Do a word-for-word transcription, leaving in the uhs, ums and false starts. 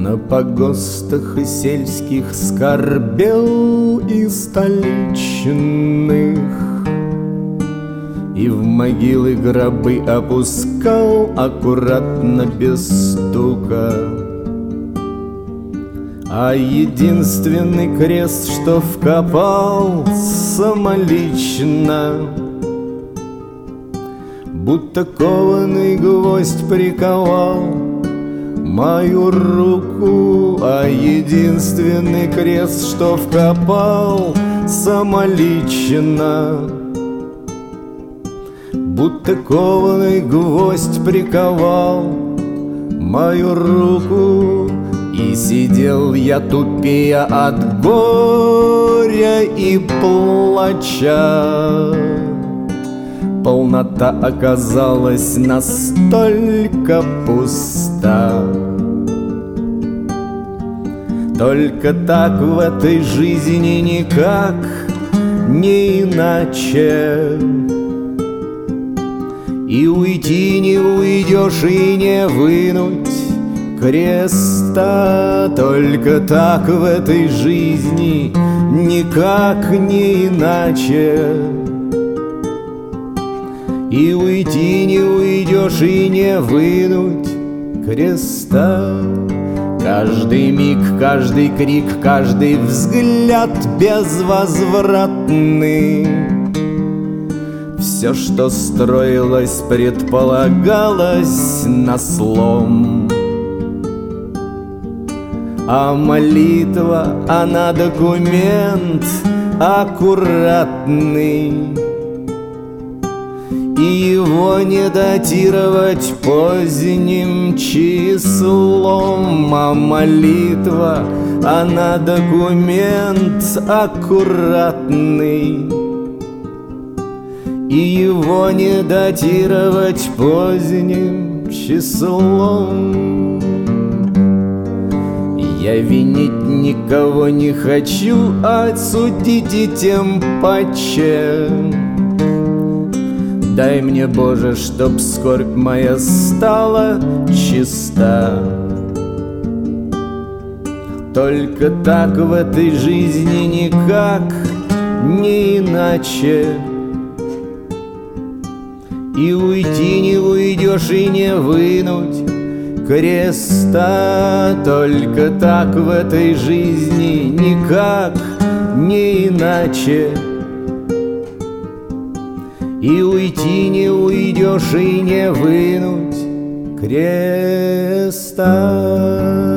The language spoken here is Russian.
На погостах и сельских скорбел и столичных, и в могилы гробы опускал аккуратно без стука. А единственный крест, что вкопал самолично, будто кованый гвоздь приковал мою руку. А единственный крест, что вкопал самолично, будто кованый гвоздь приковал мою руку. И сидел я тупея от горя и плача. Полнота оказалась настолько пуста. Только так в этой жизни, никак не иначе. И уйти не уйдешь, и не вынуть креста. Только так в этой жизни, никак не иначе. И уйти не уйдешь, и не вынуть креста. Каждый миг, каждый крик, каждый взгляд безвозвратный. Все, что строилось, предполагалось на слом. А молитва, она документ аккуратный, и его не датировать поздним числом. А молитва, она документ аккуратный, и его не датировать поздним числом. Я винить никого не хочу, а судить и тем паче. Дай мне, Боже, чтоб скорбь моя стала чиста. Только так в этой жизни, никак не иначе. И уйти не уйдешь, и не вынуть креста. Только так в этой жизни, никак не иначе. И уйти не уйдешь, и не вынуть креста.